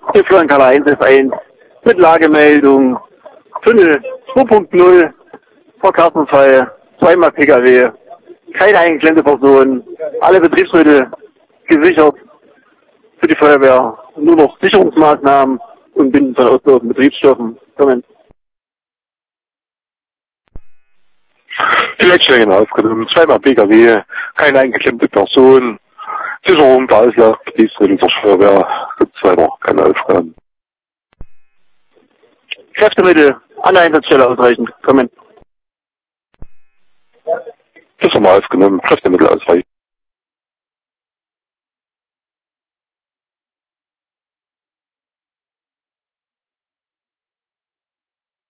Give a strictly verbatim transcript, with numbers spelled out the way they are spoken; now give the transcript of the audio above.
Hier Florian eins F eins mit Lagemeldung, Tunnel zwei Punkt null, verkehrsunfall, zweimal P K W, keine eingeklemmte Person, alle Betriebsmittel gesichert für die Feuerwehr, nur noch Sicherungsmaßnahmen und Binden von auslaufenden Betriebsstoffen. Kommen. Die Leitstellen aufgenommen, zweimal P K W, keine eingeklemmte Person, Sicherung der Auslauf, Betriebsmittel der Feuerwehr, gibt's weiter keine Aufgaben. Kräftemittel an der Einsatzstelle ausreichend. Kommen. Das haben wir aufgenommen, Kräftemittel ausreichend.